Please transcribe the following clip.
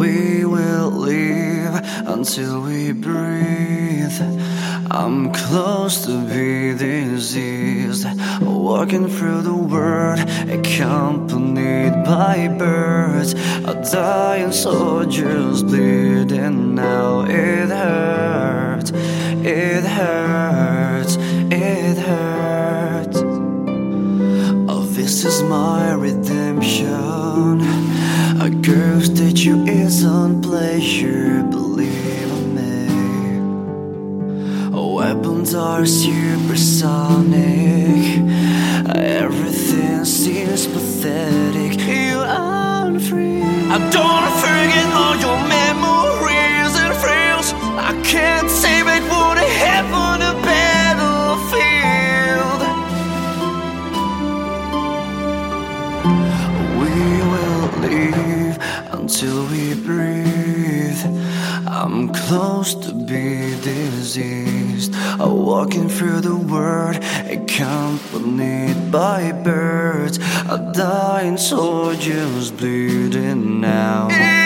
We will live until we breathe. I'm close to be diseased, walking through the world, accompanied by birds. A dying soldier's bleeding now. It hurts, it hurts, it hurts. Oh, this is my redemption. A ghost that you isn't pleasure, believe me. Weapons are supersonic. Everything seems pathetic. You aren't free. I don't forget all your memories and thrills. I can't save it, would it happen on the battlefield? We will live until we breathe. I'm close to be diseased, walking through the world, accompanied by birds. A dying soldier's bleeding now.